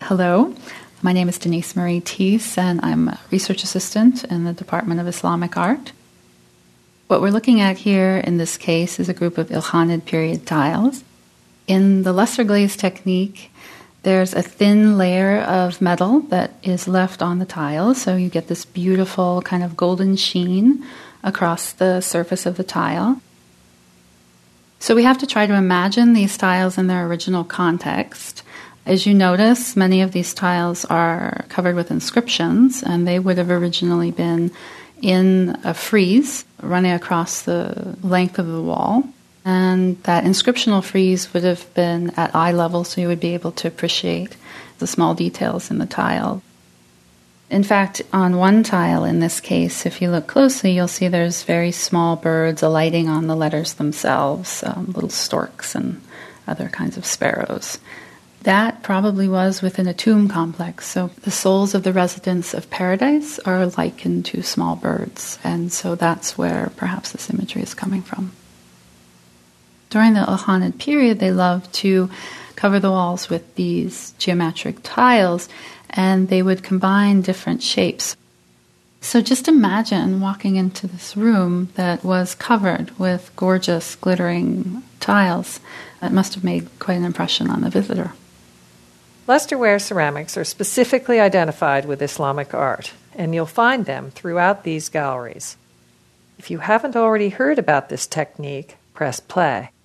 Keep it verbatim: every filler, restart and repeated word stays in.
Hello, my name is Denise Marie Thies, and I'm a research assistant in the Department of Islamic Art. What we're looking at here in this case is a group of Ilkhanid period tiles. In the lesser glaze technique, there's a thin layer of metal that is left on the tiles, so you get this beautiful kind of golden sheen across the surface of the tile. So we have to try to imagine these tiles in their original context. As you notice, many of these tiles are covered with inscriptions, and they would have originally been in a frieze running across the length of the wall. And that inscriptional frieze would have been at eye level, so you would be able to appreciate the small details in the tile. In fact, on one tile in this case, if you look closely, you'll see there's very small birds alighting on the letters themselves, um, little storks and other kinds of sparrows. That probably was within a tomb complex, so the souls of the residents of paradise are likened to small birds, and so that's where perhaps this imagery is coming from. During the Ilkhanid period, they loved to cover the walls with these geometric tiles, and they would combine different shapes. So just imagine walking into this room that was covered with gorgeous, glittering tiles. It must have made quite an impression on the visitor. Leicester-ware ceramics are specifically identified with Islamic art, and you'll find them throughout these galleries. If you haven't already heard about this technique, press play.